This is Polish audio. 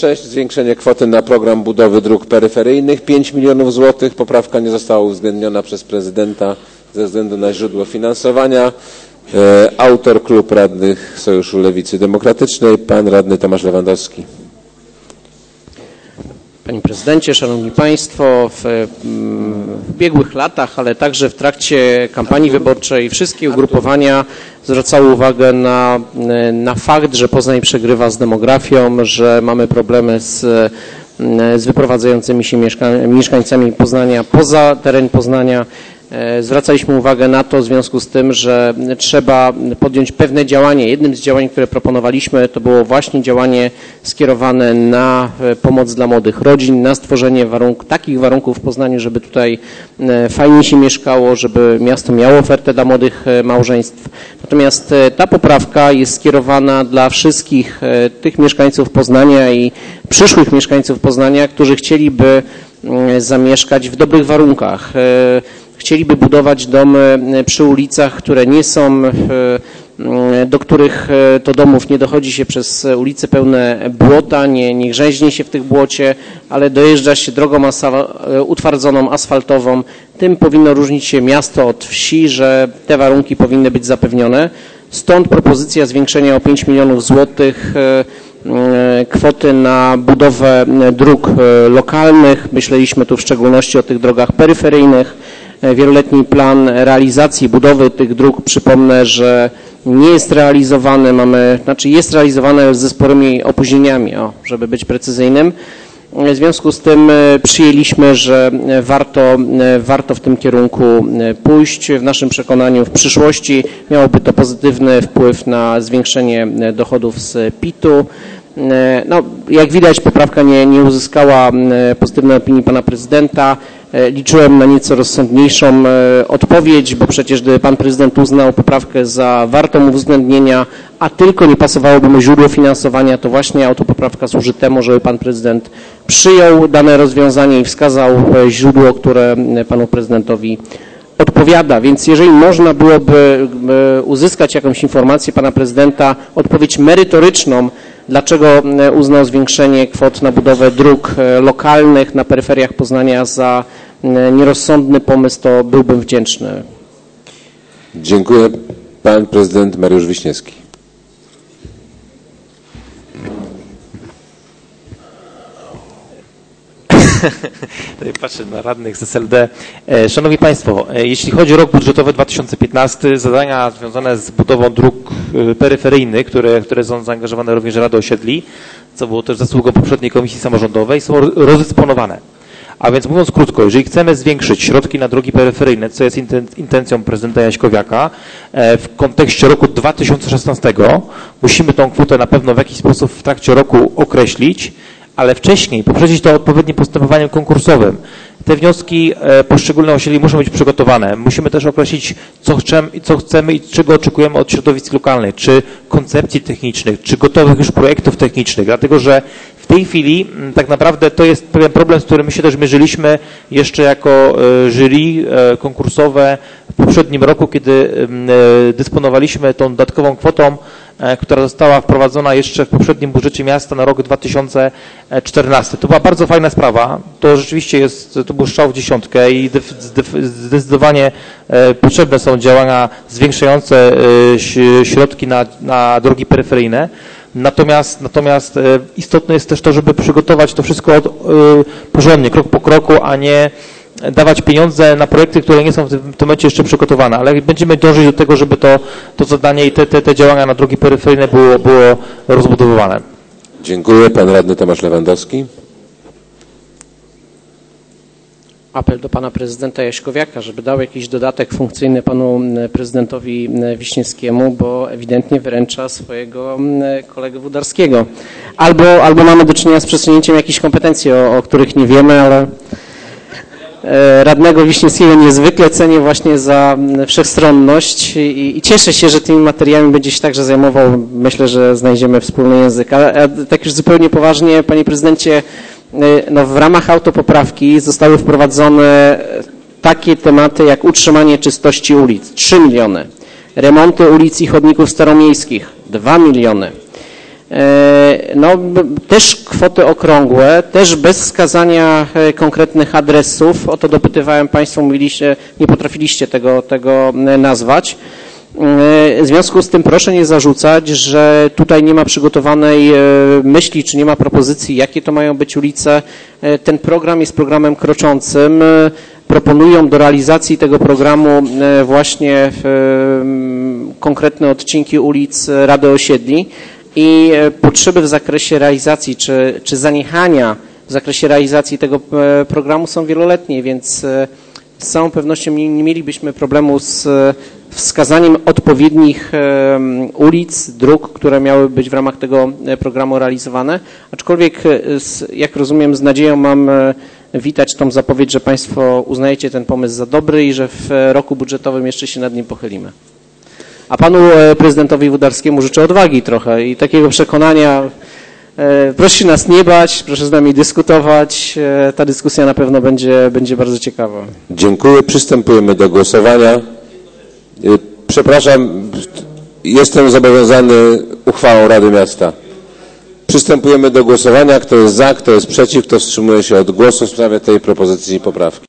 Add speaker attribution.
Speaker 1: 6. Zwiększenie kwoty na program budowy dróg peryferyjnych 5 milionów złotych. Poprawka nie została uwzględniona przez prezydenta ze względu na źródło finansowania. Autor Klub Radnych Sojuszu Lewicy Demokratycznej, pan radny Tomasz Lewandowski.
Speaker 2: Panie Prezydencie, Szanowni Państwo, w ubiegłych latach, ale także w trakcie kampanii wyborczej wszystkie ugrupowania zwracały uwagę na fakt, że Poznań przegrywa z demografią, że mamy problemy z wyprowadzającymi się mieszkańcami Poznania poza teren Poznania. Zwracaliśmy uwagę na to w związku z tym, że trzeba podjąć pewne działanie. Jednym z działań, które proponowaliśmy, to było właśnie działanie skierowane na pomoc dla młodych rodzin, na stworzenie takich warunków w Poznaniu, żeby tutaj fajnie się mieszkało, żeby miasto miało ofertę dla młodych małżeństw. Natomiast ta poprawka jest skierowana dla wszystkich tych mieszkańców Poznania i przyszłych mieszkańców Poznania, którzy chcieliby zamieszkać w dobrych warunkach. Chcieliby budować domy przy ulicach, które nie są, do których to domów nie dochodzi się przez ulice pełne błota, nie grzęźnie się w tych błocie, ale dojeżdża się drogą utwardzoną, asfaltową. Tym powinno różnić się miasto od wsi, że te warunki powinny być zapewnione. Stąd propozycja zwiększenia o 5 milionów złotych kwoty na budowę dróg lokalnych. Myśleliśmy tu w szczególności o tych drogach peryferyjnych. Wieloletni plan realizacji budowy tych dróg, przypomnę, że nie jest realizowany, jest realizowany ze sporymi opóźnieniami, żeby być precyzyjnym. W związku z tym przyjęliśmy, że warto w tym kierunku pójść. W naszym przekonaniu w przyszłości miałoby to pozytywny wpływ na zwiększenie dochodów z PIT-u. No, jak widać, poprawka nie uzyskała pozytywnej opinii pana prezydenta. Liczyłem na nieco rozsądniejszą odpowiedź, bo przecież gdyby pan prezydent uznał poprawkę za wartą uwzględnienia, a tylko nie pasowałoby mu źródło finansowania, to właśnie autopoprawka służy temu, żeby pan prezydent przyjął dane rozwiązanie i wskazał źródło, które panu prezydentowi odpowiada. Więc jeżeli można byłoby uzyskać jakąś informację pana prezydenta, odpowiedź merytoryczną, dlaczego uznał zwiększenie kwot na budowę dróg lokalnych na peryferiach Poznania za nierozsądny pomysł, to byłbym wdzięczny.
Speaker 1: Dziękuję. Pan prezydent Mariusz Wiśniewski.
Speaker 3: Tutaj patrzę na radnych z SLD. Szanowni Państwo, jeśli chodzi o rok budżetowy 2015, zadania związane z budową dróg peryferyjnych, które są zaangażowane również Rady Osiedli, co było też zasługą poprzedniej Komisji Samorządowej, są rozdysponowane. A więc mówiąc krótko, jeżeli chcemy zwiększyć środki na drogi peryferyjne, co jest intencją prezydenta Jaśkowiaka, w kontekście roku 2016 musimy tą kwotę na pewno w jakiś sposób w trakcie roku określić, ale wcześniej poprzedzić to odpowiednim postępowaniem konkursowym. Te wnioski poszczególne osiedli muszą być przygotowane. Musimy też określić, co chcemy i czego oczekujemy od środowisk lokalnych, czy koncepcji technicznych, czy gotowych już projektów technicznych, dlatego że w tej chwili tak naprawdę to jest pewien problem, z którym my się też mierzyliśmy jeszcze jako jury konkursowe w poprzednim roku, kiedy dysponowaliśmy tą dodatkową kwotą, która została wprowadzona jeszcze w poprzednim budżecie miasta na rok 2014. To była bardzo fajna sprawa. To rzeczywiście to był strzał w dziesiątkę i zdecydowanie potrzebne są działania zwiększające środki na drogi peryferyjne. Natomiast istotne jest też to, żeby przygotować to wszystko porządnie, krok po kroku, a nie dawać pieniądze na projekty, które nie są w tym momencie jeszcze przygotowane, ale będziemy dążyć do tego, żeby to zadanie i te działania na drogi peryferyjne było rozbudowywane.
Speaker 1: Dziękuję. Pan radny Tomasz Lewandowski.
Speaker 2: Apel do pana prezydenta Jaśkowiaka, żeby dał jakiś dodatek funkcyjny panu prezydentowi Wiśniewskiemu, bo ewidentnie wyręcza swojego kolegę Włodarskiego. Albo mamy do czynienia z przesunięciem jakichś kompetencji, o których nie wiemy, ale radnego Wiśniewskiego niezwykle cenię właśnie za wszechstronność i cieszę się, że tymi materiałami będzie się także zajmował. Myślę, że znajdziemy wspólny język. Ale tak już zupełnie poważnie, panie prezydencie, w ramach autopoprawki zostały wprowadzone takie tematy jak utrzymanie czystości ulic, 3 miliony, remonty ulic i chodników staromiejskich, 2 miliony, No, też kwoty okrągłe, też bez wskazania konkretnych adresów. O to dopytywałem Państwa, mówiliście, nie potrafiliście tego nazwać. W związku z tym proszę nie zarzucać, że tutaj nie ma przygotowanej myśli, czy nie ma propozycji, jakie to mają być ulice. Ten program jest programem kroczącym. Proponują do realizacji tego programu właśnie konkretne odcinki ulic Rady Osiedli i potrzeby w zakresie realizacji, czy zaniechania w zakresie realizacji tego programu są wieloletnie, więc z całą pewnością nie mielibyśmy problemu z wskazaniem odpowiednich ulic, dróg, które miały być w ramach tego programu realizowane. Aczkolwiek, jak rozumiem, z nadzieją mam witać tą zapowiedź, że Państwo uznajecie ten pomysł za dobry i że w roku budżetowym jeszcze się nad nim pochylimy. A Panu Prezydentowi Włodarskiemu życzę odwagi trochę i takiego przekonania. Proszę się nas nie bać, proszę z nami dyskutować. Ta dyskusja na pewno będzie bardzo ciekawa.
Speaker 1: Dziękuję. Przystępujemy do głosowania. Przepraszam, jestem zobowiązany uchwałą Rady Miasta. Przystępujemy do głosowania. Kto jest za, kto jest przeciw, kto wstrzymuje się od głosu w sprawie tej propozycji poprawki.